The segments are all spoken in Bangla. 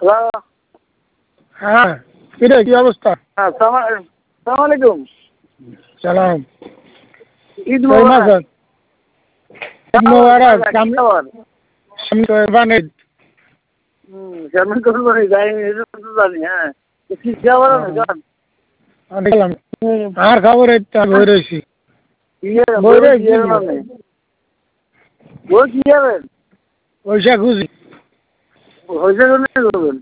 হ্যালো। হ্যাঁ, কিরে কি অবস্থা? হ্যাঁ, সালাম আলাইকুম। সালাম। ঈদ কই মাছ? মোবারক। ঈদ মোবারক। কি খবর? সামনে কোরবানি। কেমন করবো যাই এটা তো জানি। হ্যাঁ, কি খবর আছে জান? দেখলাম আর খবর এই তো বই রয়েছি। বই কি হবেন? পয়সা খুঁজি। হয়েছে করবেন।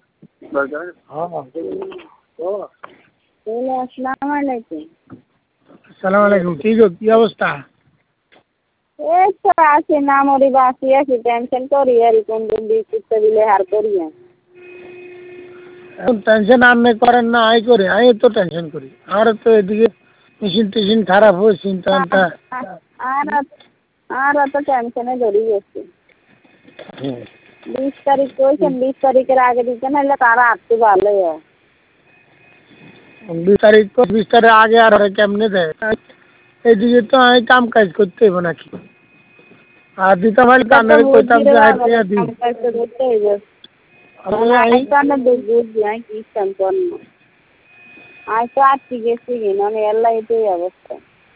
আসসালামু আলাইকুম। আসসালামু আলাইকুম। কি গো কি অবস্থা? এই তো আছি না মরি বাঁচি আছি টেনশন করি আর কোন দিন দিতে দিলে হার করি এখন টেনশন আপনি করেন না, আই করে আই তো টেনশন করি। আর তো এদিকে মেশিন টেশিন খারাপ হয় চিন্তা। আর আর অত টেনশনে ধরে গেছি। 20 তারিখ কইছেন 20 তারিখের আগে দিতে নাহলে তারা আসতে ভালো হয়। 20 তারিখ আগে আর কেমনে দেয়? এইদিকে তো আমি কাম কাজ করতে হইব নাকি? আর দিতে পারলে কানের কইতাম যে আইতে দিই। অবস্থা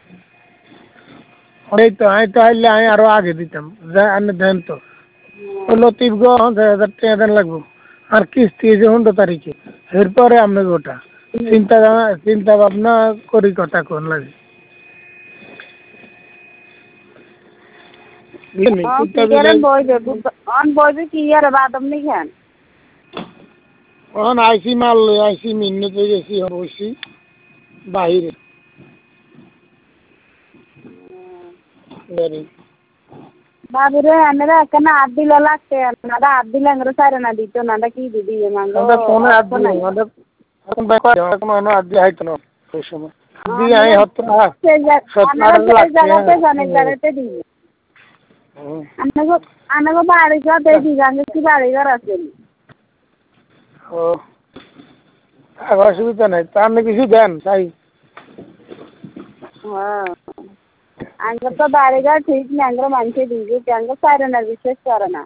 এই তো আমি তো আইলে আমি আরো আগে দিতাম। আপনি দেন তো লতিফ গো 1000 টাকা দেন লাগবো। আর কিস্তি যে 15 তারিখে এরপরে আপনাকে ওটা চিন্তা ভাবনা করি কথা কোন লাগে। বইবে কি আর বাদম নি খান এখন আইসি মাল লই আইসি মিন্নতে গেছি অবশ্যই বাহিরে। বাবুরে আমরা কেন হাত দিলে লাগছে না হাত দিলে আমরা সারে না দিত না কি দিদি মাঙ্গো ফোনে হাত দিল এখন ব্যাপার এখন হাত দিয়ে হাইতো না ওই সময় দিয়ে আমি জায়গাতে দিই আনাগো বাড়ি ঘর দেখি জানি কি বাড়ি ঘর আছে ও অসুবিধা নাই তা আপনি কিছু দেন তাই। হ্যাঁ আঙ্গ তো বাড়ি ঘর ঠিক না আঙ্গ মানুষে দিকে আঙ্গ সারে না বিশেষ করে না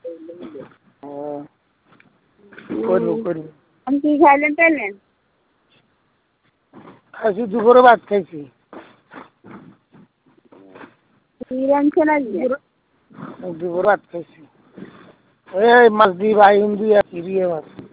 করবো আমি কি খাইলেন পেলেন খাইছি দুপুরে ভাত খাইছি। কি রাঁধছেন আজকে দুপুরে ভাত খাইছি এই মাছ দিয়ে বাইন দিয়ে আর কি দিয়ে মাছ।